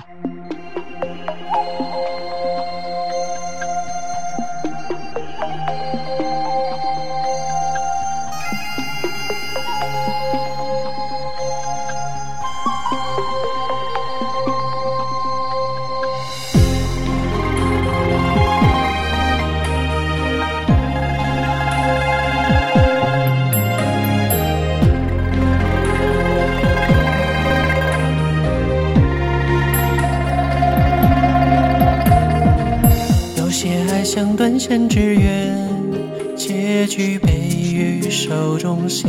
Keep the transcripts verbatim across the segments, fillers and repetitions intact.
像断线之缘，结局被于手中线。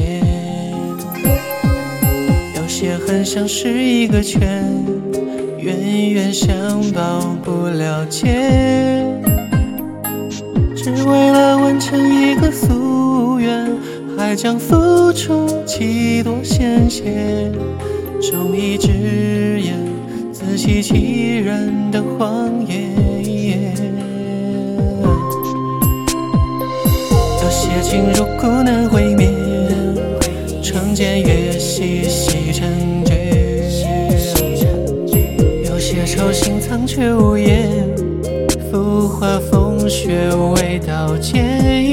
有些恨像是一个圈，冤冤相报不了结。只为了完成一个夙愿，还将付出几多鲜血。忠义直言，自欺欺人的谎言。有些情如故难会面，成茧越细细成绝。有些愁心藏却无言，浮华风雪未道歉。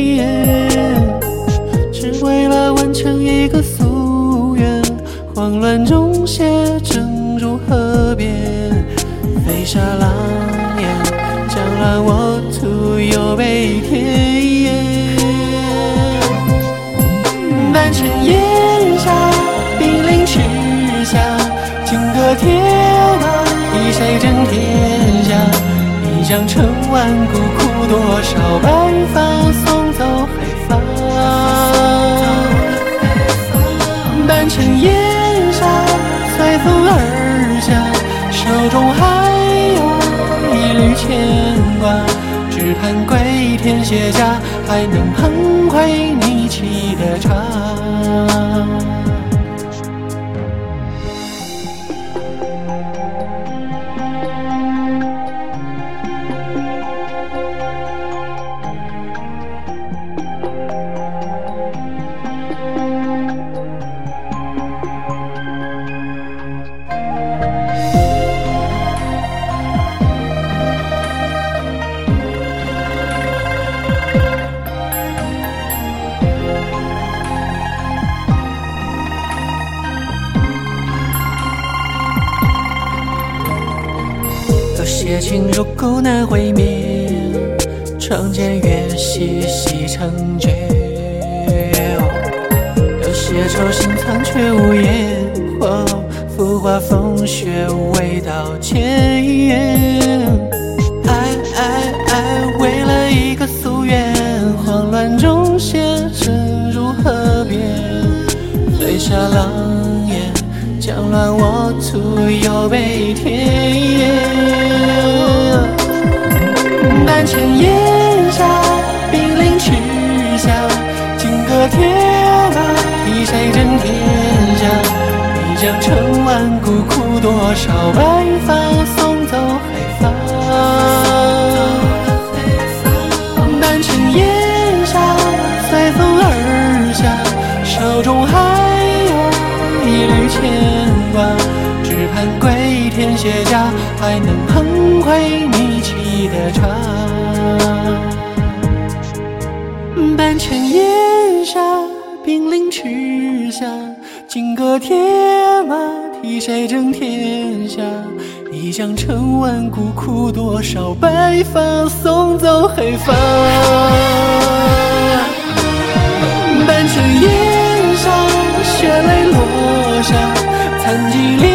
只为了完成一个夙愿，慌乱中写正如河边。飞沙狼烟，将乱我徒有悲天。满城烟霞，兵临池下，金戈铁马，以谁争天下？一将成万骨，哭多少白发，送走黑发。满城烟霞，随风而下，手中还有一缕牵挂。只盼归天卸甲，还能捧回你沏的茶。有些情如故难会面，成茧越细细成绝。有些愁心藏却无言，哦，浮华风雪未道歉。爱爱爱，为了一个夙愿，慌乱中写成如河边。飞沙狼烟，将乱我徒有悲天。满城烟霞，兵临池下，金戈铁马，以谁争天下？一将成万骨，哭多少白发，送走黑发。满城烟霞，随风而下，手中还有一缕牵挂。只盼归天卸甲，还能捧回你沏的茶。满城烟霞，兵临池下，金戈铁马，替谁争天下？一将成万骨，哭多少白发，送走黑发。满城烟霞，血泪落下，残疾